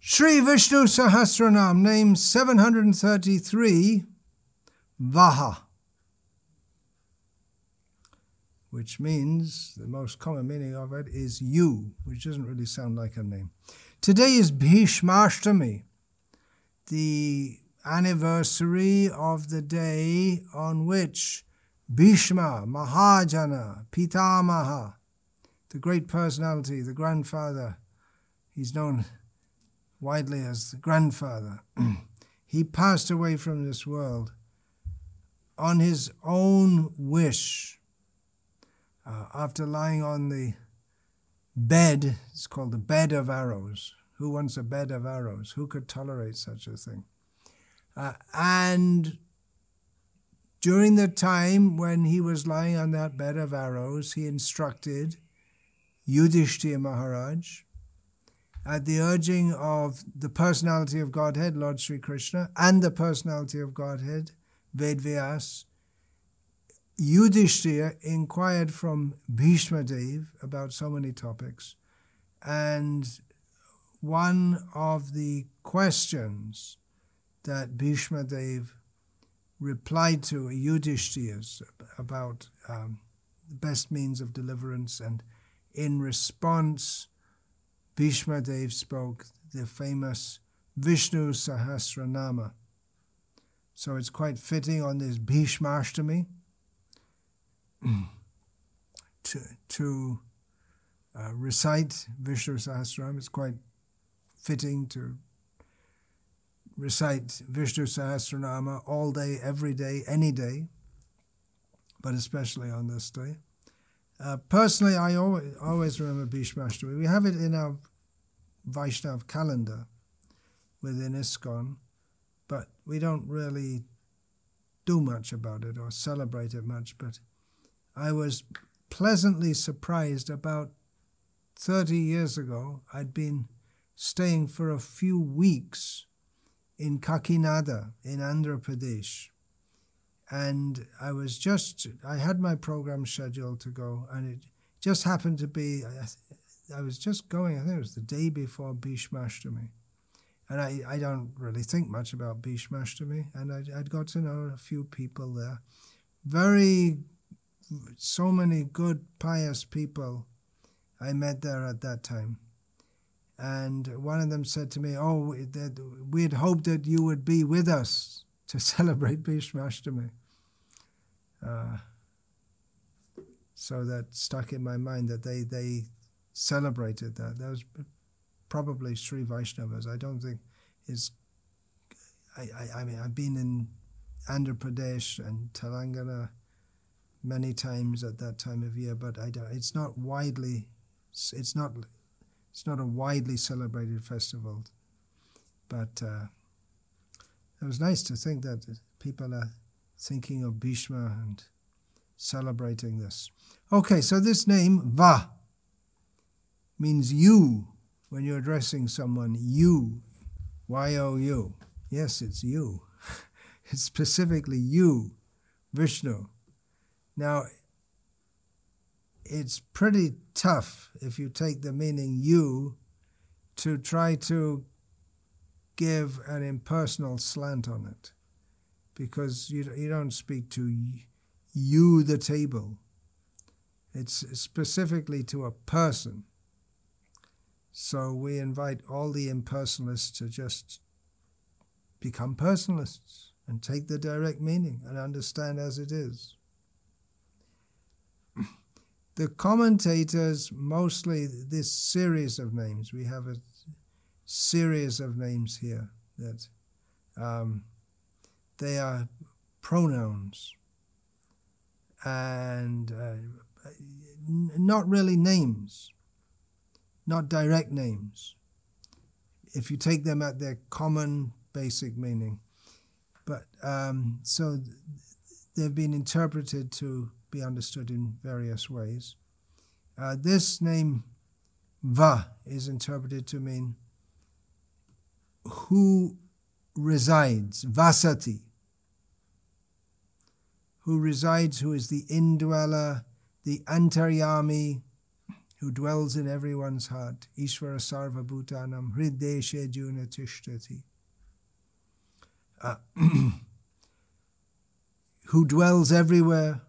Sri Vishnu Sahasranam, name 733, Vaha, which means, the most common meaning of it is you, which doesn't really sound like a name. Today is Bhishmashtami, the anniversary of the day on which Bhishma, Mahajana, Pitamaha, the great personality, the grandfather, he's known widely as the grandfather, he passed away from this world on his own wish after lying on the bed. It's called the bed of arrows. Who wants a bed of arrows? Who could tolerate such a thing? And during the time when he was lying on that bed of arrows, he instructed Yudhishthira Maharaj, at the urging of the personality of Godhead, Lord Sri Krishna, and the personality of Godhead, Vedvyas, Yudhishthira inquired from Bhishma Dev about so many topics, and one of the questions that Bhishma Dev replied to Yudhishthira's about the best means of deliverance, and in response Bhishma Dev spoke the famous Vishnu Sahasranama. So it's quite fitting on this Bhishmashtami to recite Vishnu Sahasranama. It's quite fitting to recite Vishnu Sahasranama all day, every day, any day, but especially on this day. Personally, I always remember Bhishmashtami. We have it in our Vaishnav calendar within ISKCON, but we don't really do much about it or celebrate it much. But I was pleasantly surprised. About 30 years ago, I'd been staying for a few weeks in Kakinada in Andhra Pradesh. And I had my program scheduled to go, and it just happened to be, I was just going, I think it was the day before Bhishmashtami. And I don't really think much about Bhishmashtami, and I'd got to know a few people there. So many good, pious people I met there at that time. And one of them said to me, we had hoped that you would be with us to celebrate Bhishmashtami. So that stuck in my mind that they celebrated that. That was probably Sri Vaishnavas. I don't think I mean, I've been in Andhra Pradesh and Telangana many times at that time of year, but it's not a widely celebrated festival. But it was nice to think that people are thinking of Bhishma and celebrating this. Okay, so this name, Va, means you. When you're addressing someone, you, Y-O-U. Yes, it's you. It's specifically you, Vishnu. Now, it's pretty tough if you take the meaning you to try to give an impersonal slant on it, because you don't speak to you, the table. It's specifically to a person. So we invite all the impersonalists to just become personalists and take the direct meaning and understand as it is. The commentators, mostly this series of names, we have a series of names here that they are pronouns and not really names, not direct names, if you take them at their common basic meaning. But so they've been interpreted to be understood in various ways. This name, Va, is interpreted to mean who resides, Vasati. Who resides, who is the indweller, the antaryami, who dwells in everyone's heart, Ishvara Sarva Bhutanam Hriddeshe Juna Tishtati, who dwells everywhere,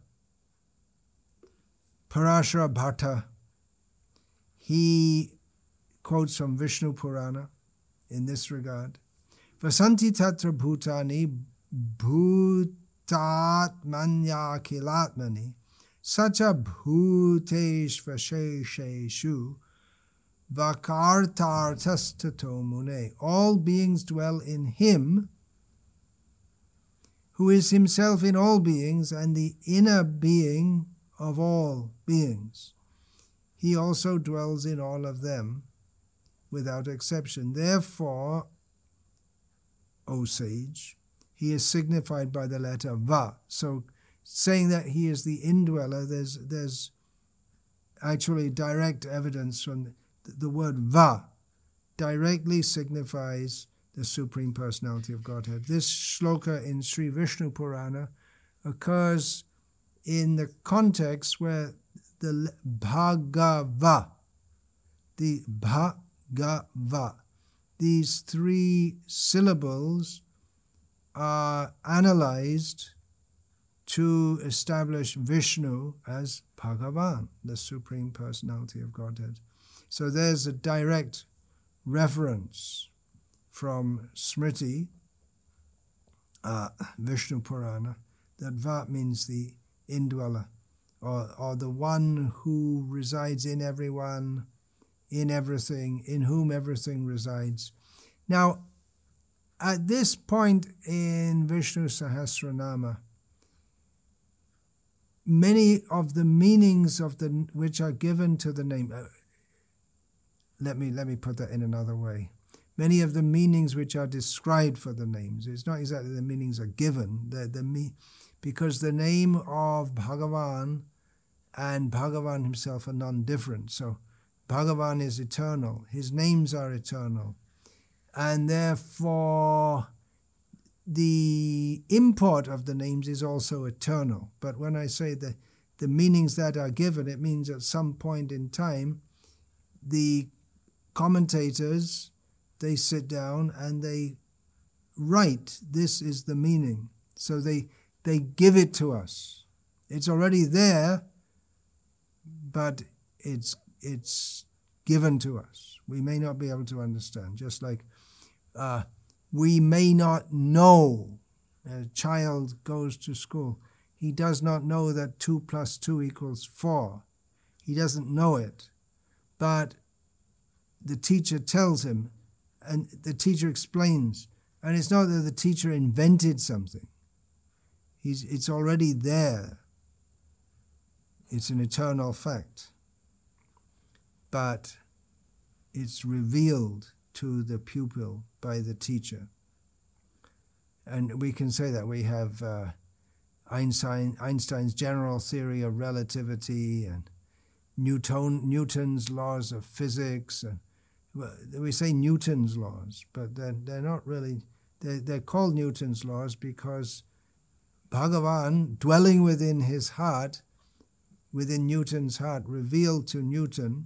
Parashara Bhatta, he quotes from Vishnu Purana in this regard. Vasanti tatra bhutani bhutatmanya kilatmani sacha bhuteshvashesheshu vakartartastato mune. All beings dwell in him, who is himself in all beings and the inner being of all beings. He also dwells in all of them without exception. Therefore, O sage, he is signified by the letter Va. So saying that he is the indweller, there's actually direct evidence from the word Va directly signifies the Supreme Personality of Godhead. This shloka in Sri Vishnu Purana occurs in the context where the Bhagava, these three syllables are analyzed to establish Vishnu as Bhagavan, the Supreme Personality of Godhead. So there's a direct reference from Smriti, Vishnu Purana, that Va means the indweller, or the one who resides in everyone, in everything, in whom everything resides. Now, at this point in Vishnu Sahasranama, many of the meanings of which are given to the name, let me put that in another way. Many of the meanings which are described for the names, it's not exactly the meanings are given, because the name of Bhagavan and Bhagavan himself are non-different. So Bhagavan is eternal, his names are eternal, and therefore the import of the names is also eternal. But when I say the meanings that are given, it means at some point in time the commentators, they sit down and they write, this is the meaning. So they give it to us. It's already there, but it's given to us. We may not be able to understand. Just like we may not know, a child goes to school, he does not know that 2 + 2 = 4. He doesn't know it. But the teacher tells him, and the teacher explains. And it's not that the teacher invented something. It's already there. It's an eternal fact. But it's revealed to the pupil by the teacher. And we can say that we have Einstein's general theory of relativity and Newton's laws of physics. And we say Newton's laws, but they're not really, they're called Newton's laws because Bhagavan, dwelling within his heart, within Newton's heart, revealed to Newton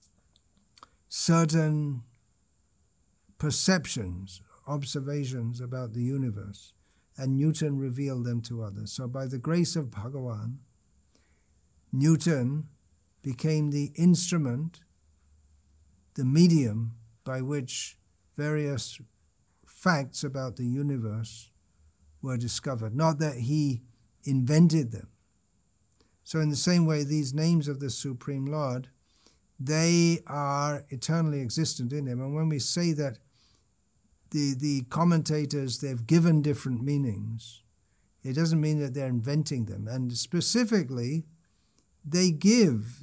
certain perceptions, observations about the universe, and Newton revealed them to others. So by the grace of Bhagavan, Newton became the instrument, the medium by which various facts about the universe were discovered. Not that he invented them. So in the same way, these names of the Supreme Lord, they are eternally existent in him. And when we say that the commentators, they've given different meanings, it doesn't mean that they're inventing them. And specifically, they give,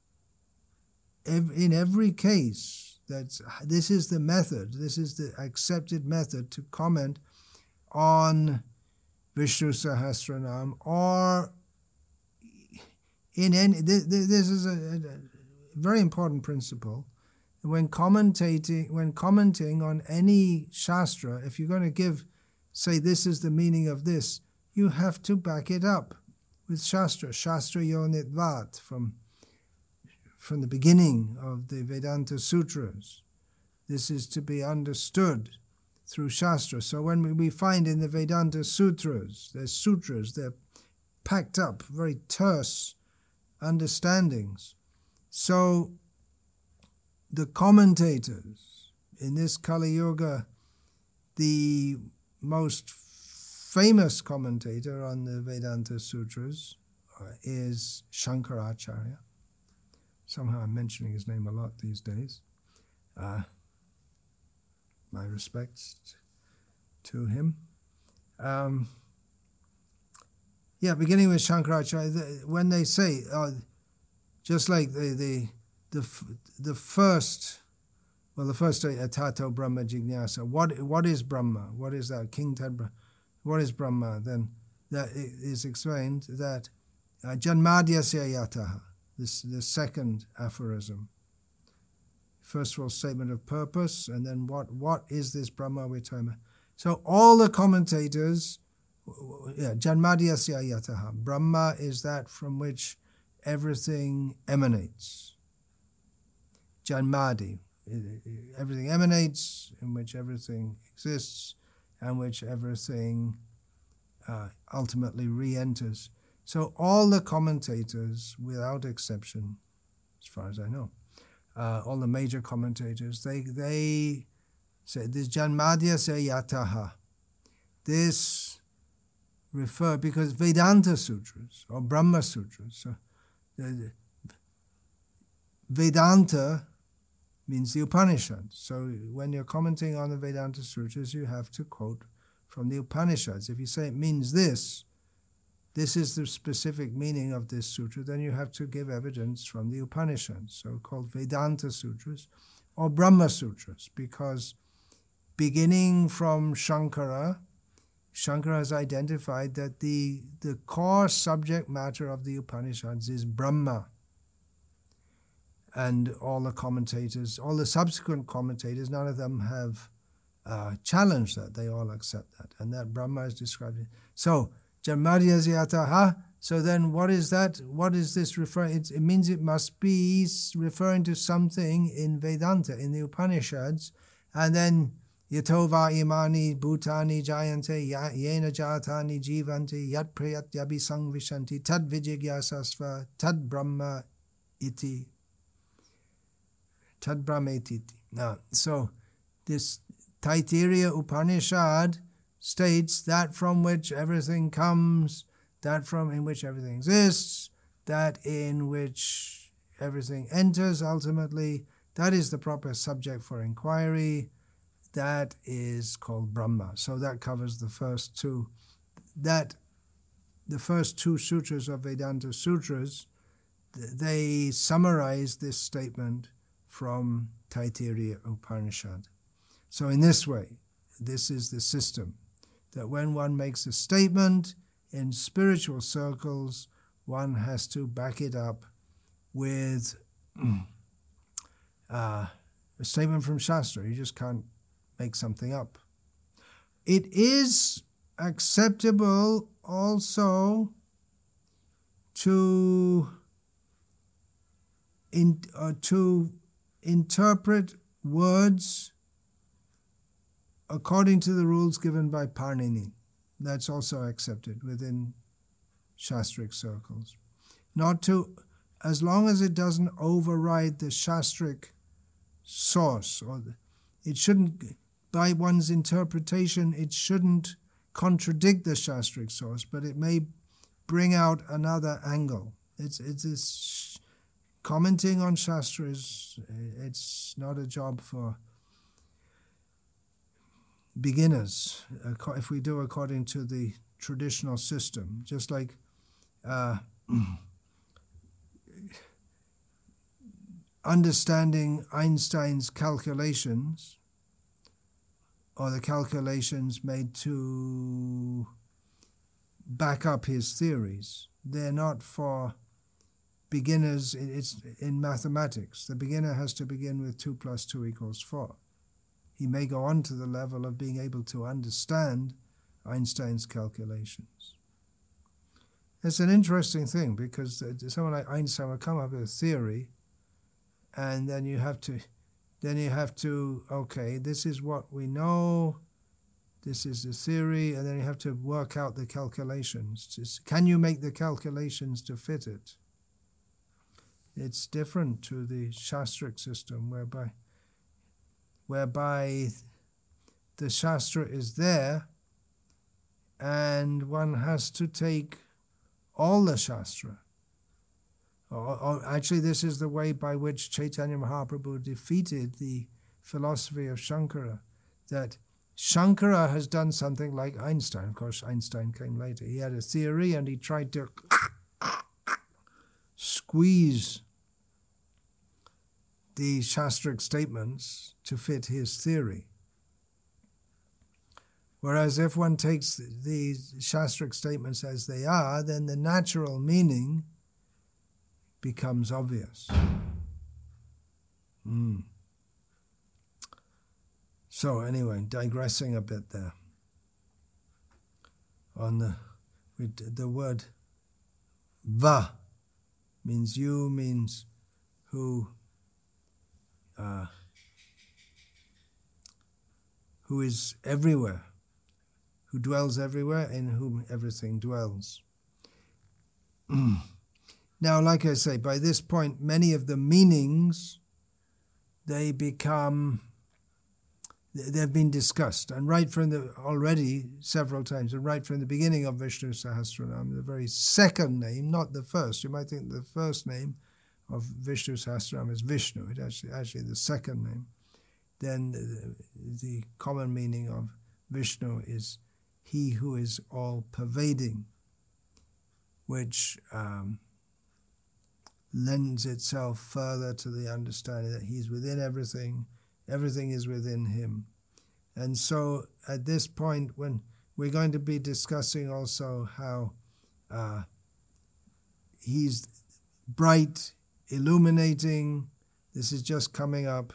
in every case, this is the method, this is the accepted method to comment on Vishnu Sahasranam, or in any, this is a very important principle. When commenting on any Shastra, if you're going to say this is the meaning of this, you have to back it up with Shastra. Shastra Yonitvat, from from the beginning of the Vedanta Sutras. This is to be understood through Shastra. So when we find in the Vedanta Sutras, they're packed up, very terse understandings. So the commentators in this Kali Yuga, the most famous commentator on the Vedanta Sutras is Shankaracharya. Somehow I'm mentioning his name a lot these days. My respects to him. Beginning with Shankaracharya, when they say, just like the first Tato Brahma Jignasa, what is Brahma? What is that? King Tadbra? What is Brahma? Then that is explained that Janmadyasya Yataha, the second aphorism. First of all, statement of purpose, and then what is this Brahma we're talking about? So all the commentators, Janmadyasya Yataha, Brahma is that from which everything emanates. Janmadi, everything emanates, in which everything exists, and which everything ultimately re-enters. So all the commentators, without exception, as far as I know, all the major commentators, they say this Janmadyasya Yataha. This because Vedanta Sutras or Brahma Sutras. So Vedanta means the Upanishads. So when you're commenting on the Vedanta Sutras, you have to quote from the Upanishads. If you say it means this is the specific meaning of this sutra, then you have to give evidence from the Upanishads, so-called Vedanta Sutras or Brahma Sutras, because beginning from Shankara has identified that the core subject matter of the Upanishads is Brahma. And all the commentators, all the subsequent commentators, none of them have challenged that. They all accept that. And that Brahma is described. So, Janmadyasya Yataha. So then what is that? What is this referring? It means it must be referring to something in Vedanta, in the Upanishads. And then Yatova imani bhutani jayante yena jatani jivanti yat prayat yabi sangvishanti tad vijigyasasva tad brahma iti. Tad brahma iti. Now, so this Taittiriya Upanishad states that from which everything comes, that in which everything exists, that in which everything enters ultimately, that is the proper subject for inquiry. That is called Brahma. So that covers the first two. The first two sutras of Vedanta Sutras, they summarize this statement from Taittiriya Upanishad. So in this way, this is the system, that when one makes a statement in spiritual circles, one has to back it up with a statement from Shastra. You just can't make something up. It is acceptable also to interpret words according to the rules given by Parnini. That's also accepted within Shastric circles. As long as it doesn't override the Shastric source, it shouldn't, by one's interpretation, it shouldn't contradict the Shastric source, but it may bring out another angle. It's commenting on Shastras, it's not a job for beginners, if we do according to the traditional system. Just like understanding Einstein's calculations, or the calculations made to back up his theories. They're not for beginners. It's in mathematics. The beginner has to begin with 2 + 2 = 4. He may go on to the level of being able to understand Einstein's calculations. It's an interesting thing, because someone like Einstein will come up with a theory, and then you have to, okay, this is what we know, this is the theory, and then you have to work out the calculations. Can you make the calculations to fit it? It's different to the Shastric system, whereby the Shastra is there, and one has to take all the Shastra. Or actually, this is the way by which Chaitanya Mahaprabhu defeated the philosophy of Shankara, that Shankara has done something like Einstein. Of course, Einstein came later. He had a theory and he tried to squeeze the Shastric statements to fit his theory. Whereas if one takes the Shastric statements as they are, then the natural meaning becomes obvious. So anyway, digressing a bit there. On the word va means you, means who is everywhere, who dwells everywhere, in whom everything dwells. Now, like I say, by this point, many of the meanings, they've been discussed, and already several times, and right from the beginning of Vishnu Sahasranam, the very second name, not the first. You might think the first name of Vishnu Sahasranam is Vishnu. It's actually the second name. Then the common meaning of Vishnu is he who is all-pervading, which lends itself further to the understanding that he's within everything, everything is within him. And so at this point, when we're going to be discussing also how he's bright, illuminating, this is just coming up,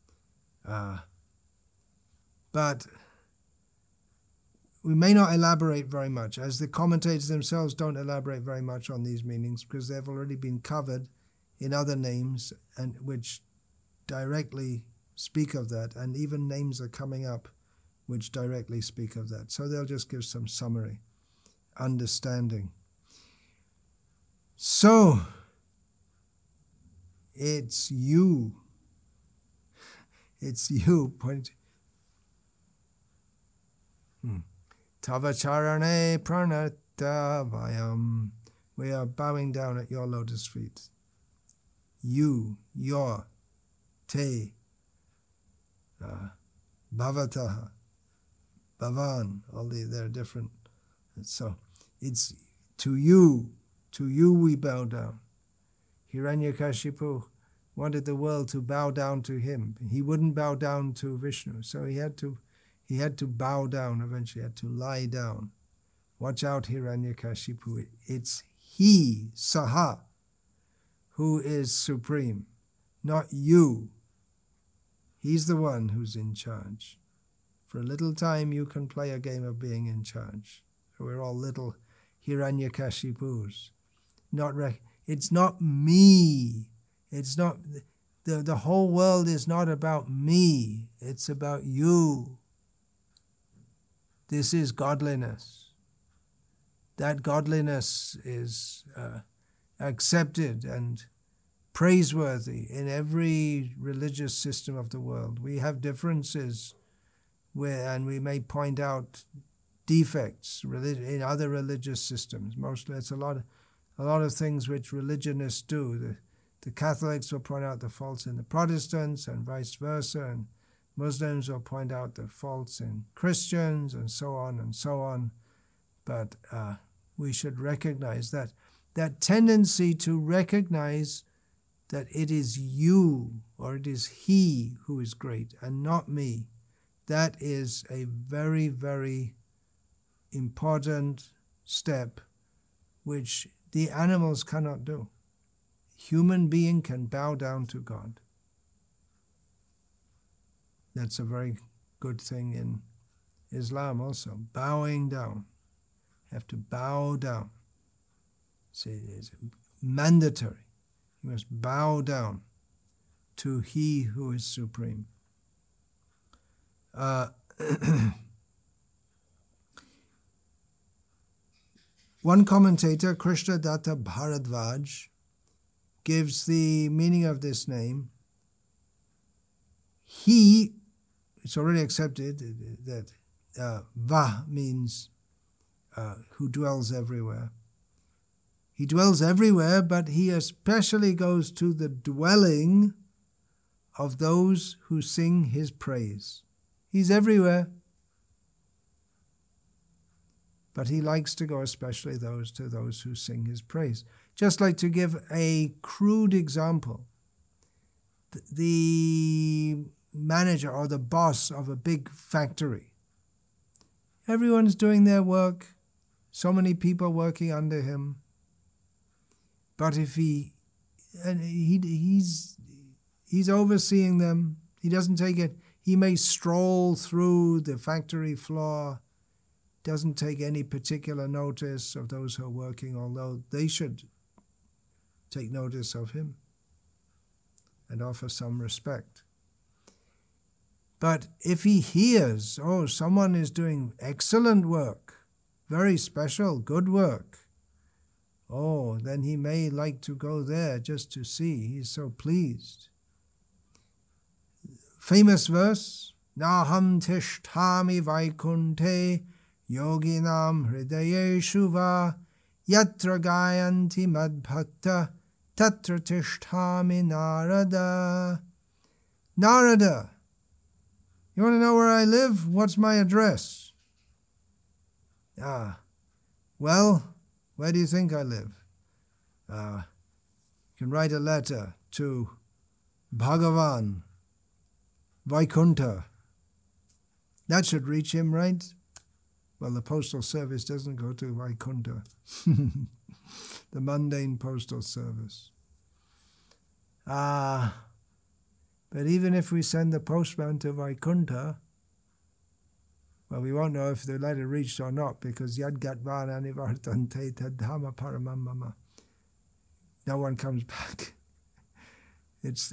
but we may not elaborate very much, as the commentators themselves don't elaborate very much on these meanings, because they've already been covered in other names and which directly speak of that, and even names are coming up which directly speak of that. So they'll just give some summary understanding. So it's you. It's you. Tavacharane pranatavayam. We are bowing down at your lotus feet. You, your, te, bhavataha, bhavan, they're different. So it's to you we bow down. Hiranyakashipu wanted the world to bow down to him. He wouldn't bow down to Vishnu, so he had to bow down eventually, had to lie down. Watch out, Hiranyakashipu. It's he, Saha, who is supreme, not you. He's the one who's in charge. For a little time you can play a game of being in charge. We're all little Hiranyakashipus. It's not me. It's not, the whole world is not about me. It's about you. This is godliness. That godliness is accepted and praiseworthy in every religious system of the world. We have differences and we may point out defects in other religious systems. Mostly it's a lot of things which religionists do. The Catholics will point out the faults in the Protestants and vice versa, and Muslims will point out the faults in Christians, and so on and so on. But we should recognize that tendency to recognize that it is you or it is he who is great and not me, that is a very, very important step which the animals cannot do. Human being can bow down to God. That's a very good thing in Islam also. Bowing down. You have to bow down. See, it's mandatory. You must bow down to He who is supreme. One commentator, Krishnadatta Bharadvaj, gives the meaning of this name. He, it's already accepted that Va means who dwells everywhere. He dwells everywhere, but he especially goes to the dwelling of those who sing his praise. He's everywhere, but he likes to go especially to those who sing his praise. Just like to give a crude example, the manager or the boss of a big factory, everyone's doing their work, so many people working under him, but if he's overseeing them, he doesn't take it. He may stroll through the factory floor, doesn't take any particular notice of those who are working, although they should take notice of him and offer some respect. But if he hears, oh, someone is doing excellent work, very special, good work, oh, then he may like to go there just to see. He's so pleased. Famous verse, Naham tishtami vaikunte yoginam hridayeshu va yatra gayanti madbhakta tatra tishtami narada. Narada, you want to know where I live? What's my address? Well, where do you think I live? You can write a letter to Bhagavan, Vaikuntha. That should reach him, right? Well, the postal service doesn't go to Vaikuntha. The mundane postal service. But even if we send the postman to Vaikuntha, well, we won't know if the letter reached or not, because Yad Gatvana Nivartante Tadhama Paramam Mama. No one comes back. It's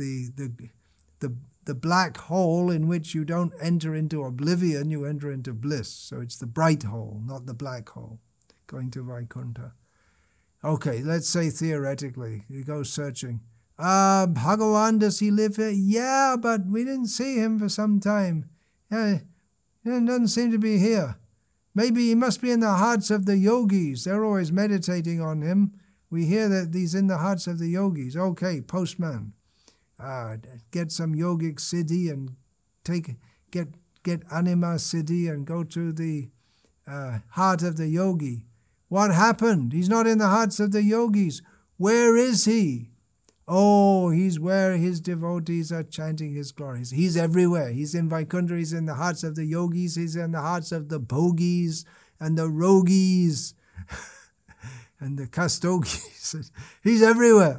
the black hole in which you don't enter into oblivion, you enter into bliss. So it's the bright hole, not the black hole, going to Vaikuntha. Okay, let's say theoretically, you go searching. Bhagavan, does he live here? Yeah, but we didn't see him for some time. Yeah, he doesn't seem to be here. Maybe he must be in the hearts of the yogis. They're always meditating on him. We hear that he's in the hearts of the yogis. Okay, postman. Get some yogic siddhi and get anima siddhi and go to the heart of the yogi. What happened? He's not in the hearts of the yogis. Where is he? Oh, he's where his devotees are chanting his glories. He's everywhere. He's in Vaikuntha. He's in the hearts of the yogis. He's in the hearts of the bhogis and the rogis and the kastogis. He's everywhere.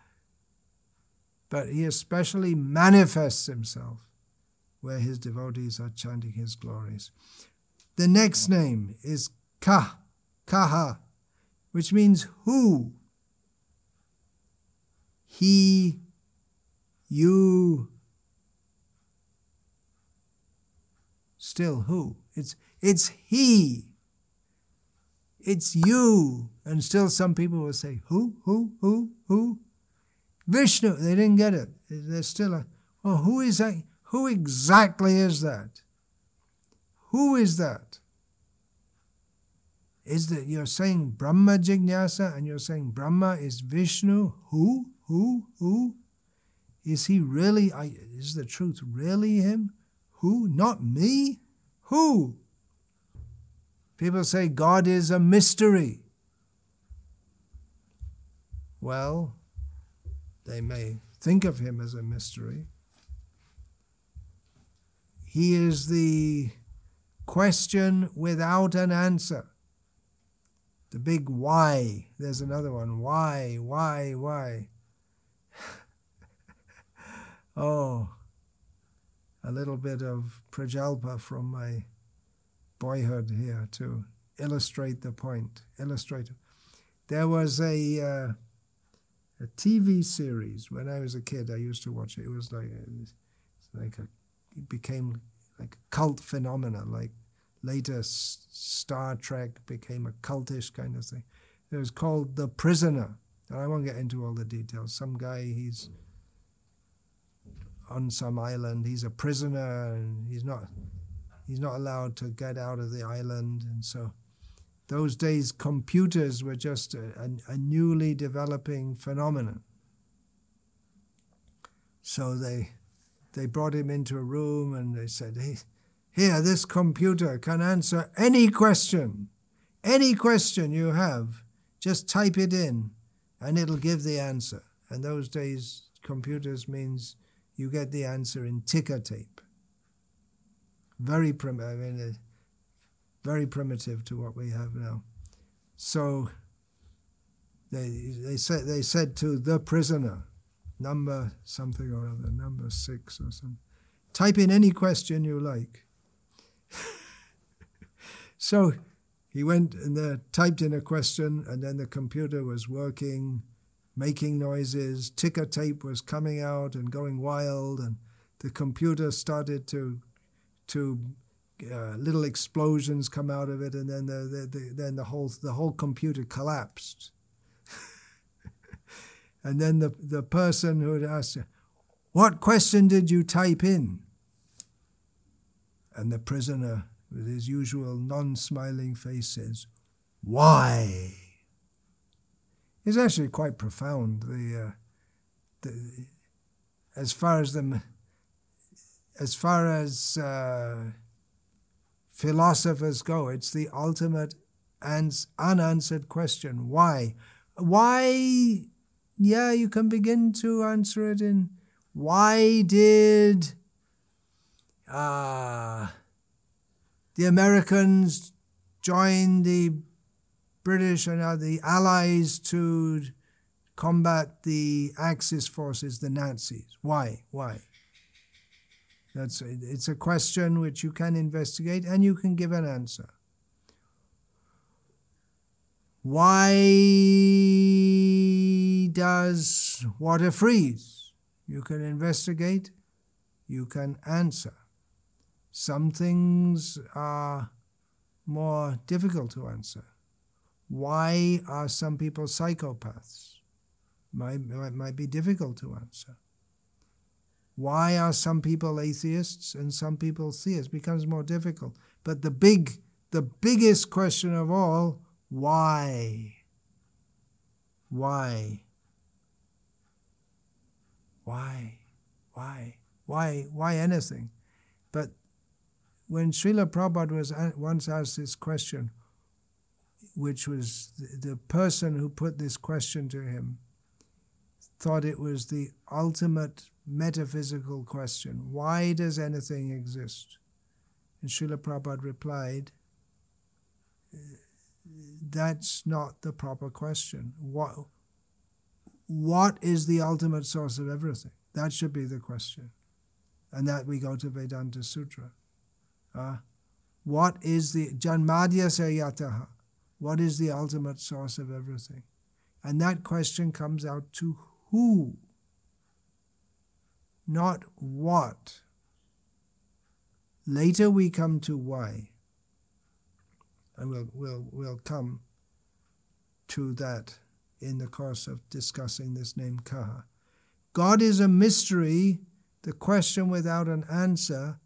But he especially manifests himself where his devotees are chanting his glories. The next name is Kaha, which means who. He, you, still who? It's he. It's you. And still some people will say, who? Vishnu, they didn't get it. They're still, who is that? Who exactly is that? Who is that? Is that you're saying Brahma Jignasa and you're saying Brahma is Vishnu? Who? Is he really, is the truth really him? Who? Not me? Who? People say God is a mystery. Well, they may think of him as a mystery. He is the question without an answer. The big why. There's another one. Why? Oh, a little bit of Prajalpa from my boyhood here to illustrate the point. There was a a TV series. When I was a kid, I used to watch it. It was it became like a cult phenomenon, like later Star Trek became a cultish kind of thing. It was called The Prisoner. And I won't get into all the details. Some guy, he's on some island, he's a prisoner, and he's not allowed to get out of the island. And so those days computers were just a newly developing phenomenon. So they brought him into a room and they said, "Hey, here, this computer can answer any question you have. Just type it in and it'll give the answer." And those days computers means you get the answer in ticker tape. Very primitive to what we have now. So they said to the prisoner, number something or other, number 6 or something, type in any question you like. So he went and typed in a question, and then the computer was working, making noises, ticker tape was coming out and going wild, and the computer started to little explosions come out of it, and then the whole computer collapsed. And then the person who had asked, "What question did you type in?" And the prisoner, with his usual non-smiling face, says, "Why?" It's actually quite profound. As far as philosophers go, it's the ultimate unanswered question. Why? Why? Yeah, you can begin to answer it in why did the Americans join the British and the Allies to combat the Axis forces, the Nazis? Why? It's a question which you can investigate and you can give an answer. Why does water freeze? You can investigate, you can answer. Some things are more difficult to answer. Why are some people psychopaths? Might be difficult to answer. Why are some people atheists and some people theists? Becomes more difficult. But the biggest question of all, why? Why? Why? Why? Why anything? But when Srila Prabhupada was once asked this question, which was the person who put this question to him, thought it was the ultimate metaphysical question. Why does anything exist? And Srila Prabhupada replied, that's not the proper question. What is the ultimate source of everything? That should be the question. And that we go to Vedanta Sutra. What is the Janmadhyasya Yataha? What is the ultimate source of everything? And that question comes out to who? Not what. Later we come to why. And we'll come to that in the course of discussing this name Kaha. God is a mystery, the question without an answer.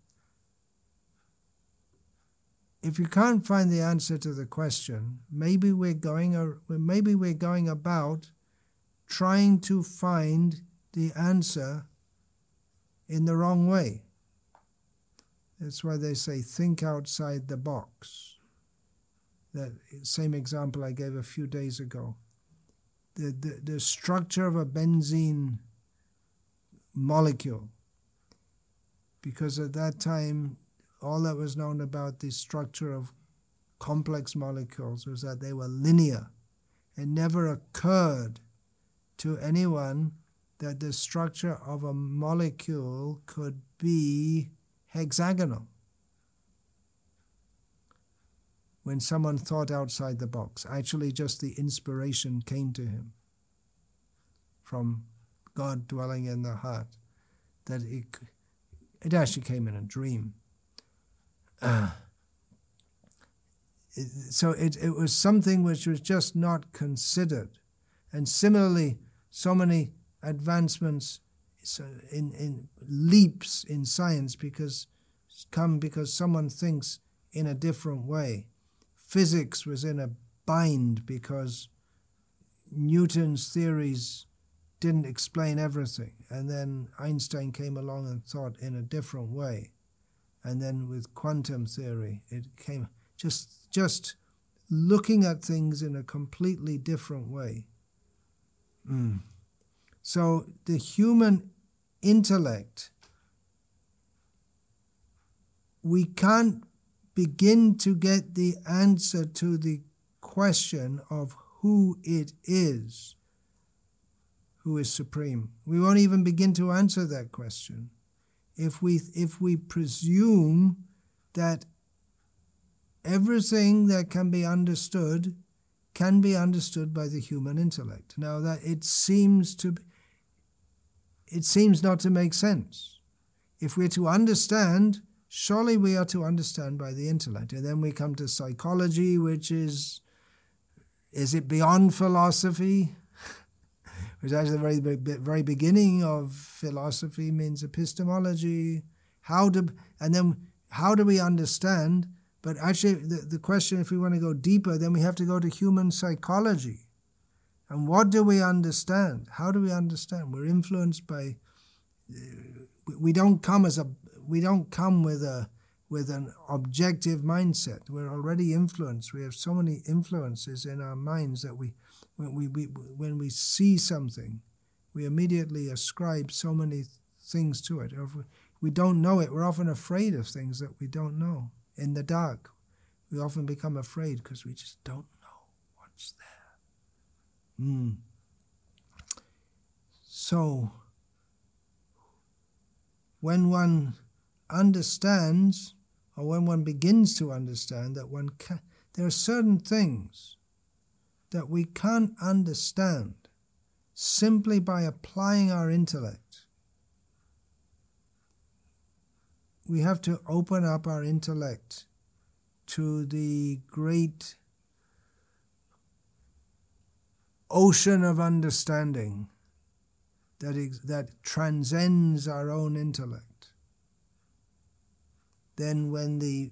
If you can't find the answer to the question, maybe we're going about trying to find the answer in the wrong way. That's why they say think outside the box. That same example I gave a few days ago. The structure of a benzene molecule, because at that time all that was known about the structure of complex molecules was that they were linear. It never occurred to anyone that the structure of a molecule could be hexagonal. When someone thought outside the box, actually just the inspiration came to him. from God dwelling in the heart, that it actually came in a dream. So it was something which was just not considered. And similarly, so many advancements in leaps in science because someone thinks in a different way. Physics was in a bind because Newton's theories didn't explain everything, and then Einstein came along and thought in a different way, and then with quantum theory it came just looking at things in a completely different way. So the human intellect, we can't begin to get the answer to the question of who it is who is supreme. We won't even begin to answer that question if we presume that everything that can be understood by the human intellect. Now that it seems not to make sense. If we're to understand, surely we are to understand by the intellect. And then we come to psychology, which is it beyond philosophy? Which actually the very beginning of philosophy means epistemology. How do we understand? But actually the question, if we want to go deeper, then we have to go to human psychology. And what do we understand? How do we understand? We're influenced by. We don't come with an objective mindset. We're already influenced. We have so many influences in our minds that when we see something, we immediately ascribe so many things to it. Or if we don't know it, we're often afraid of things that we don't know. In the dark, we often become afraid because we just don't know what's there. So, when one understands, or when one begins to understand that there are certain things that we can't understand simply by applying our intellect. We have to open up our intellect to the great ocean of understanding that transcends our own intellect. Then when the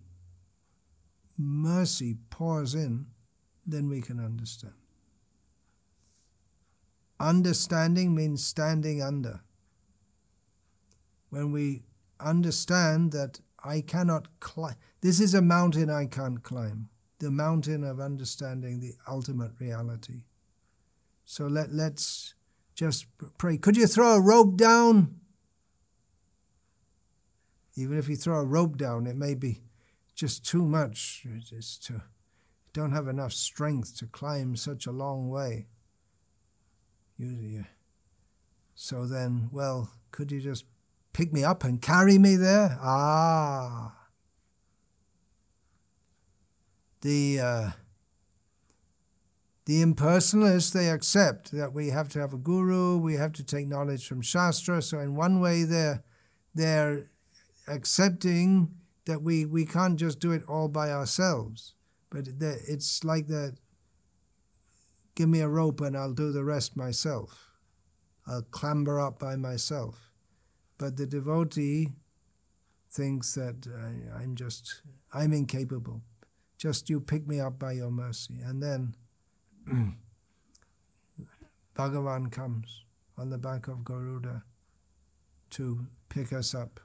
mercy pours in, then we can understand. Understanding means standing under. When we understand that I cannot climb, this is a mountain I can't climb, the mountain of understanding the ultimate reality. So let's just pray. Could you throw a rope down? Even if you throw a rope down, it may be just too much. You don't have enough strength to climb such a long way. So then, well, could you just pick me up and carry me there? The impersonalists, they accept that we have to have a guru, we have to take knowledge from Shastra. So in one way, they're accepting that we can't just do it all by ourselves. But it's like that, give me a rope and I'll do the rest myself. I'll clamber up by myself. But the devotee thinks that I'm incapable. Just you pick me up by your mercy. And then Bhagavan comes on the back of Garuda to pick us up.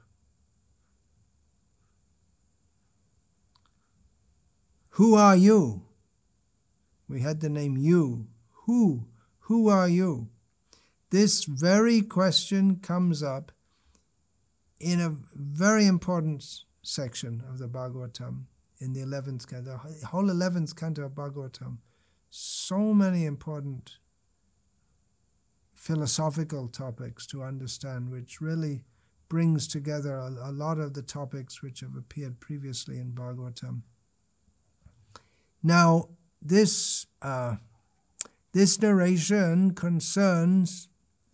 Who are you? We had the name you. Who are you? This very question comes up in a very important section of the Bhagavatam, in the 11th canto, the whole 11th canto of Bhagavatam. So many important philosophical topics to understand, which really brings together a lot of the topics which have appeared previously in Bhagavatam. Now, this narration concerns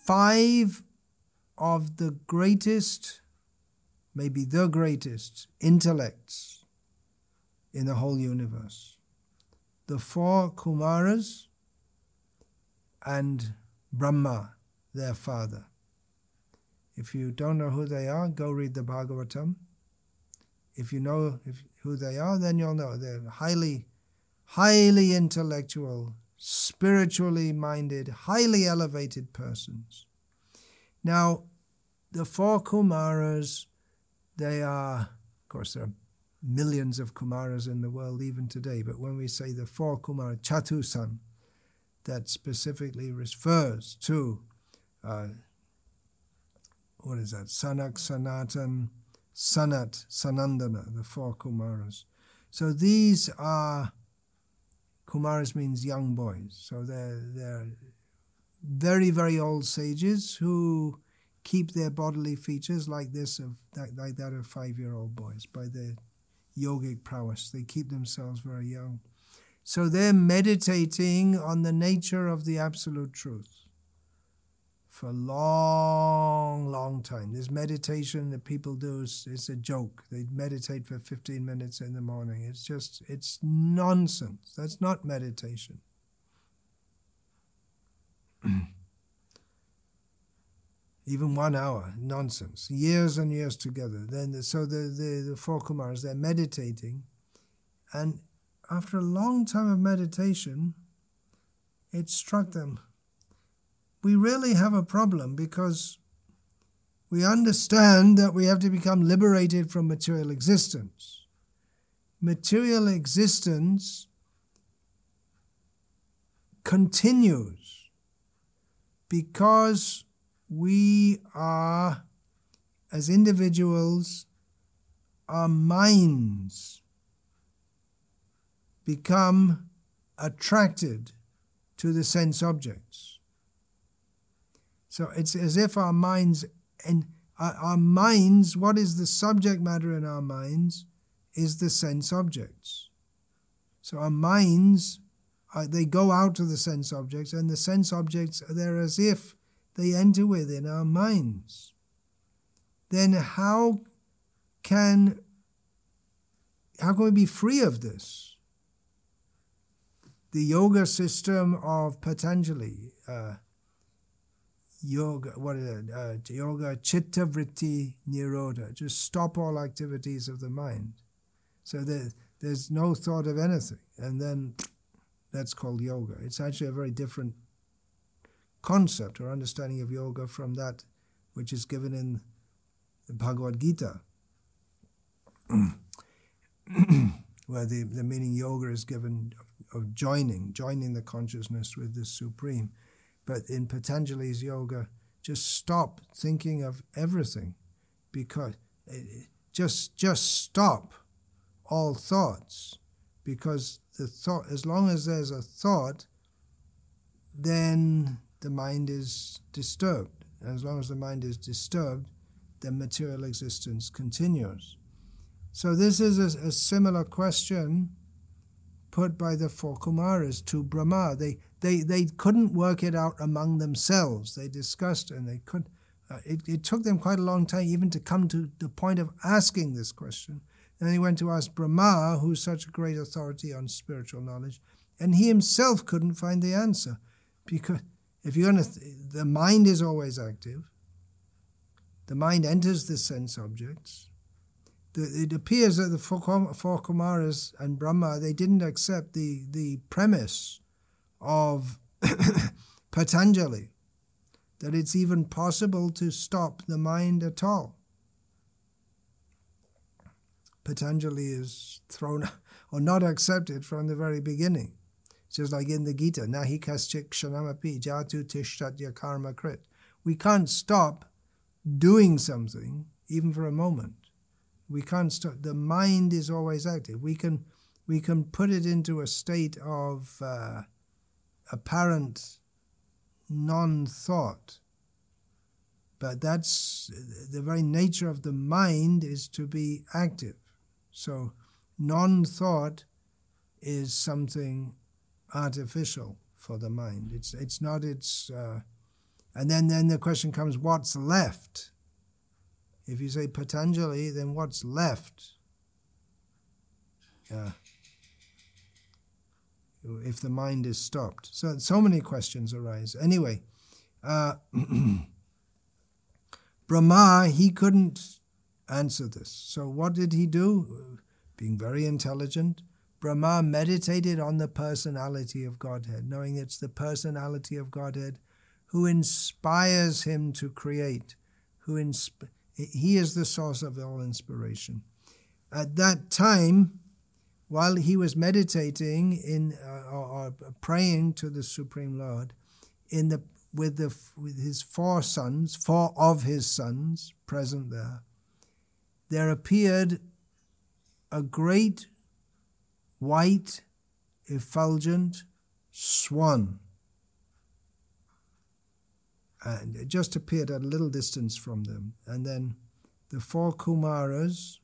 5 of the greatest, maybe the greatest, intellects in the whole universe. The 4 Kumaras and Brahma, their father. If you don't know who they are, go read the Bhagavatam. If you know who they are, then you'll know. They're highly intellectual, spiritually minded, highly elevated persons. Now, the 4 Kumaras, they are, of course, there are millions of Kumaras in the world even today, but when we say the 4 Kumaras, Chatusan, that specifically refers to, Sanak, Sanatan, Sanat, Sanandana, the 4 Kumaras. So these are, Kumaras means young boys, so they're very, very old sages who keep their bodily features like that of 5-year-old boys by their yogic prowess. They keep themselves very young. So they're meditating on the nature of the absolute truth for a long, long time. This meditation that people do is a joke. They meditate for 15 minutes in the morning. It's nonsense. That's not meditation. Even 1 hour, nonsense. Years and years together. So the 4 Kumaras, they're meditating, and after a long time of meditation, it struck them. We really have a problem because we understand that we have to become liberated from material existence. Material existence continues because we are, as individuals, our minds become attracted to the sense objects. So it's as if our minds, what is the subject matter in our minds is the sense objects. So our minds, they go out to the sense objects, and the sense objects, they're as if they enter within our minds. Then how can we be free of this? The yoga system of Patanjali, yoga chitta vritti nirodha, just stop all activities of the mind. So there's no thought of anything, and then that's called yoga. It's actually a very different concept or understanding of yoga from that which is given in the Bhagavad Gita, where the meaning yoga is given of joining the consciousness with the Supreme. But in Patanjali's yoga, just stop thinking of everything, because just stop all thoughts, because the thought, as long as there's a thought, then the mind is disturbed. And as long as the mind is disturbed, then material existence continues. So this is a similar question put by the 4 Kumaras to Brahma. They couldn't work it out among themselves. They discussed, and they couldn't. It took them quite a long time even to come to the point of asking this question. And they went to ask Brahma, who's such a great authority on spiritual knowledge, and he himself couldn't find the answer, because if you're going to, the mind is always active. The mind enters the sense objects. It appears that the 4 Kumaras and Brahma, they didn't accept the premise of Patanjali, that it's even possible to stop the mind at all. Patanjali is thrown or not accepted from the very beginning. It's just like in the Gita, nahi kaschik kshanamapi jatu tishtatya karma krit. We can't stop doing something even for a moment. We can't stop. The mind is always active. We can put it into a state of apparent non-thought, but that's the very nature of the mind, is to be active. So non-thought is something artificial for the mind. It's not its And then the question comes, what's left? If you say Patanjali, then what's left? If the mind is stopped. So many questions arise. Anyway, Brahma, he couldn't answer this. So what did he do? Being very intelligent, Brahma meditated on the personality of Godhead, knowing it's the personality of Godhead who inspires him to create, he is the source of all inspiration. At that time, while he was meditating or praying to the Supreme Lord, with his four of his sons present there appeared a great white effulgent swan, and it just appeared at a little distance from them. And then the four Kumaras,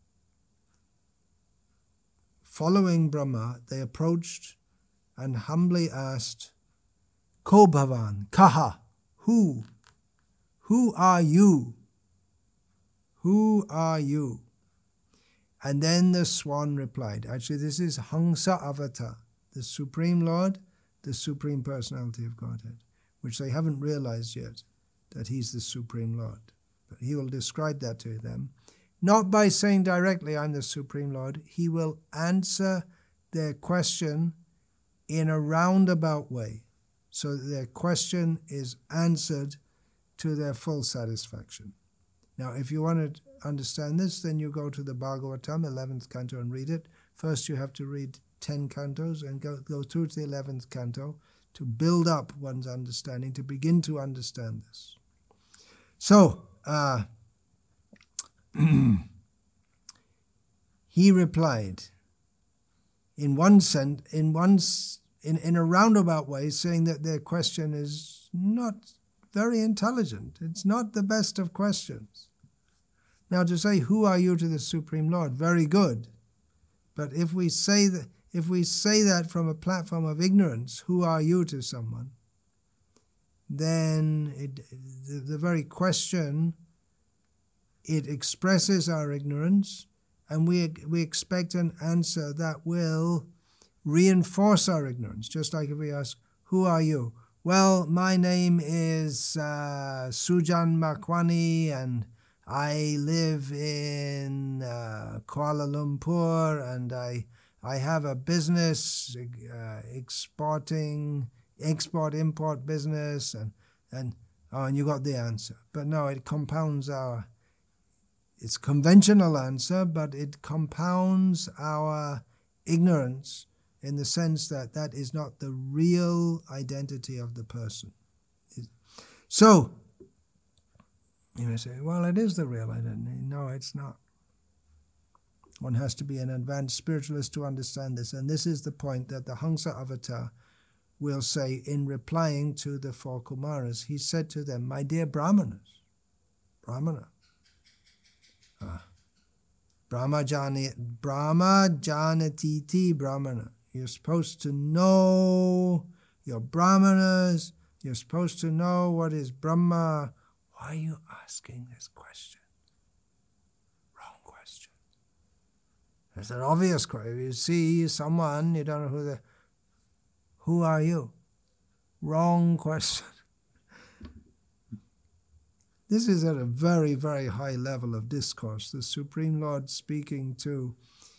following Brahma, they approached and humbly asked, Ko Bhavan, Kaha, who? Who are you? Who are you? And then the swan replied, actually this is Hamsa Avatar, the Supreme Lord, the Supreme Personality of Godhead, which they haven't realized yet, that he's the Supreme Lord. But he will describe that to them, not by saying directly, I'm the Supreme Lord. He will answer their question in a roundabout way, so that their question is answered to their full satisfaction. Now, if you want to understand this, then you go to the Bhagavatam, 11th canto, and read it. First, you have to read 10 cantos and go through to the 11th canto to build up one's understanding, to begin to understand this. So, he replied in a roundabout way, saying that their question is not very intelligent. It's not the best of questions. Now, to say, who are you to the Supreme Lord? Very good. But if we say that from a platform of ignorance, who are you to someone, then the very question, it expresses our ignorance, and we expect an answer that will reinforce our ignorance. Just like if we ask, who are you? Well, my name is Sujan Makwani, and I live in Kuala Lumpur, and I have a business, export-import business, and you got the answer. But no, it compounds it's a conventional answer, but it compounds our ignorance in the sense that that is not the real identity of the person. So, you may say, well, it is the real identity. No, it's not. One has to be an advanced spiritualist to understand this. And this is the point that the Hamsa Avatar will say in replying to the four Kumaras. He said to them, my dear Brahmana, Brahma Janatiti Brahmana. You're supposed to know your Brahmanas. You're supposed to know what is Brahma. Why are you asking this question? Wrong question. It's an obvious question. If you see someone, you don't know who are you? Wrong question. This is at a very, very high level of discourse. The Supreme Lord speaking to,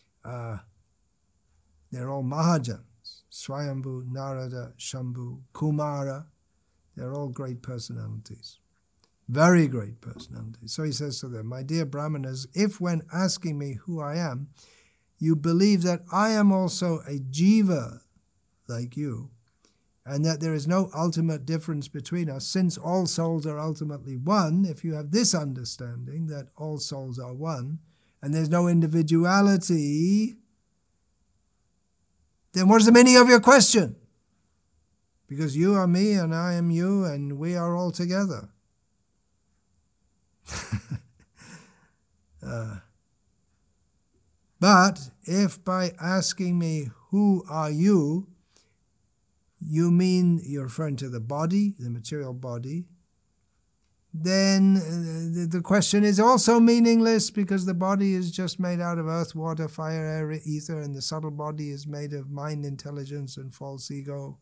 they're all Mahajans, Swayambhu, Narada, Shambhu, Kumara. They're all great personalities. Very great personalities. So he says to them, my dear Brahmanas, if when asking me who I am, you believe that I am also a jiva like you, and that there is no ultimate difference between us, since all souls are ultimately one, if you have this understanding that all souls are one, and there's no individuality, then what is the meaning of your question? Because you are me and I am you and we are all together. But if by asking me, who are you, you mean you're referring to the body, the material body, then the question is also meaningless, because the body is just made out of earth, water, fire, air, ether, and the subtle body is made of mind, intelligence, and false ego.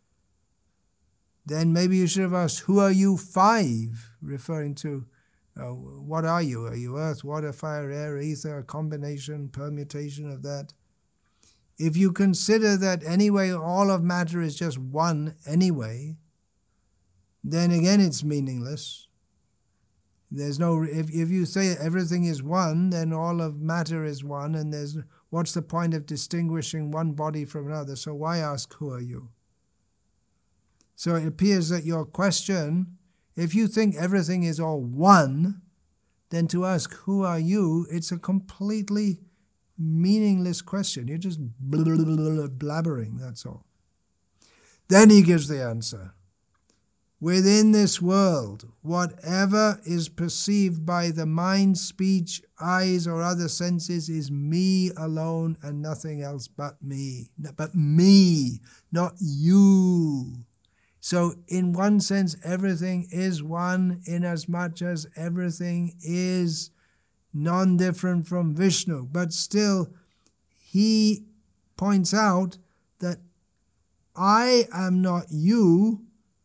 Then maybe you should have asked, who are you 5? Referring to what are you? Are you earth, water, fire, air, ether, a combination, permutation of that? If you consider that anyway all of matter is just one anyway, then again it's meaningless. There's no, if you say everything is one, then all of matter is one, and what's the point of distinguishing one body from another? So why ask, who are you? So it appears that your question, if you think everything is all one, then to ask, who are you, it's a completely meaningless question. You're just blabbering, that's all. Then he gives the answer. Within this world, whatever is perceived by the mind, speech, eyes, or other senses is me alone and nothing else but me. But me, not you. So in one sense, everything is one, inasmuch as everything is non-different from Vishnu. But still, he points out that I am not you,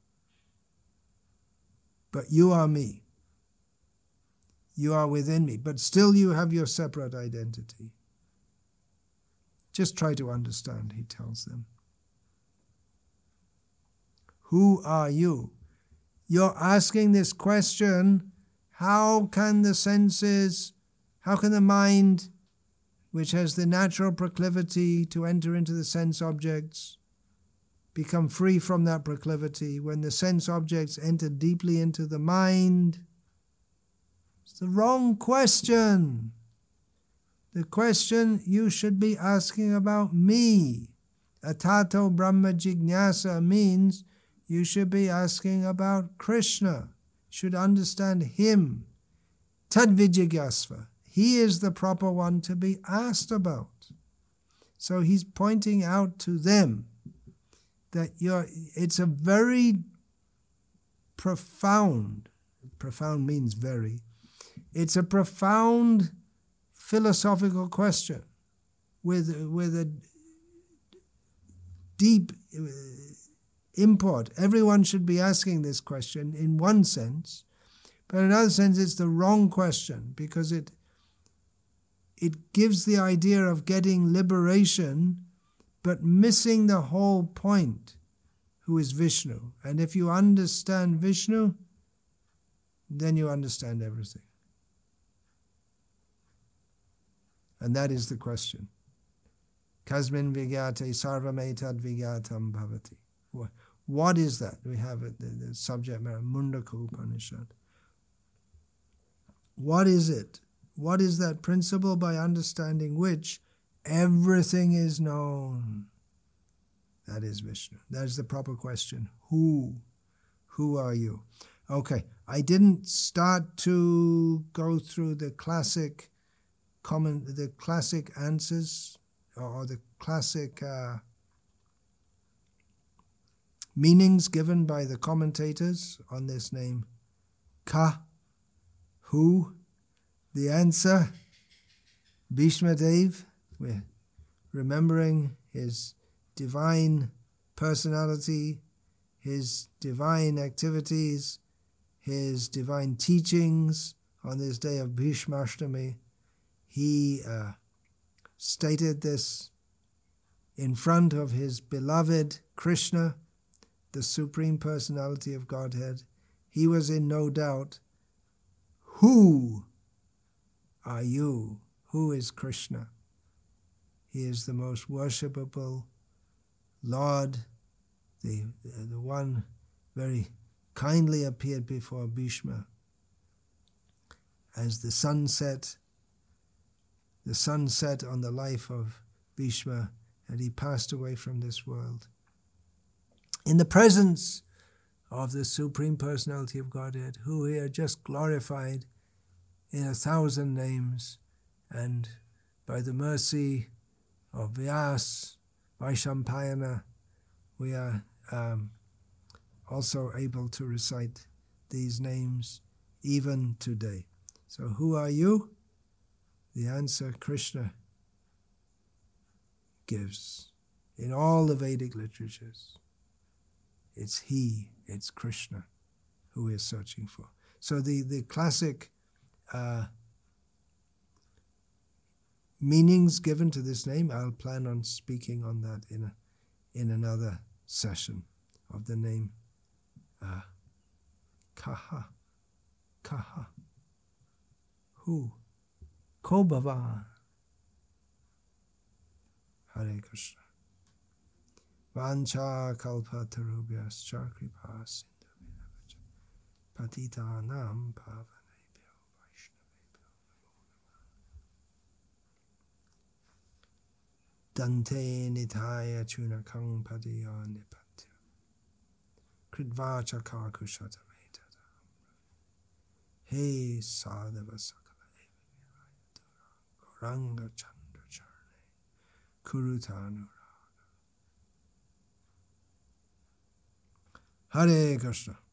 but you are me. You are within me, but still you have your separate identity. Just try to understand, he tells them. Who are you? You're asking this question, how can the senses, how can the mind, which has the natural proclivity to enter into the sense objects, become free from that proclivity when the sense objects enter deeply into the mind? It's the wrong question. The question you should be asking about me. Atato Brahma Jignasa means you should be asking about Krishna. Should understand him. Tadvijigyasva. He is the proper one to be asked about. So he's pointing out to them that it's a very profound means very, it's a profound philosophical question with a deep import. Everyone should be asking this question in one sense, but in another sense it's the wrong question, because it gives the idea of getting liberation but missing the whole point, who is Vishnu. And if you understand Vishnu, then you understand everything. And that is the question. Kasmin vigyate sarvam etad vigyatam bhavati. What is that? We have it, the subject matter, Mundaka Upanishad. What is it? What is that principle by understanding which everything is known? That is Vishnu. That is the proper question. Who? Who are you? Okay, I didn't start to go through the classic answers or the classic meanings given by the commentators on this name. Ka, who? The answer, Bhishma Dev. We're remembering his divine personality, his divine activities, his divine teachings on this day of Bhishmashtami. He stated this in front of his beloved Krishna, the Supreme Personality of Godhead. He was in no doubt. Who are you? Who is Krishna? He is the most worshipable Lord, the one very kindly appeared before Bhishma as the sunset on the life of Bhishma, and he passed away from this world. In the presence of the Supreme Personality of Godhead, who he had just glorified in 1,000 names, and by the mercy of Vyas, Vaishampayana, we are also able to recite these names even today. So who are you? The answer Krishna gives in all the Vedic literatures. It's he, it's Krishna who we're searching for. So the classic meanings given to this name, I'll plan on speaking on that in another session of the name Kaha. Kaha. Who? Ko Bhava. Hare Krishna. Vancha kalpatarubhyascha kripa sindhu patitanam pavanebhyo vaishnavebhyo namo namah. Dante nitaya chunakang padaya nipatya kritvacha kakushatameta he sadhava sakala evaviraya Goranga chandra charne kurutanu. Hare Krishna.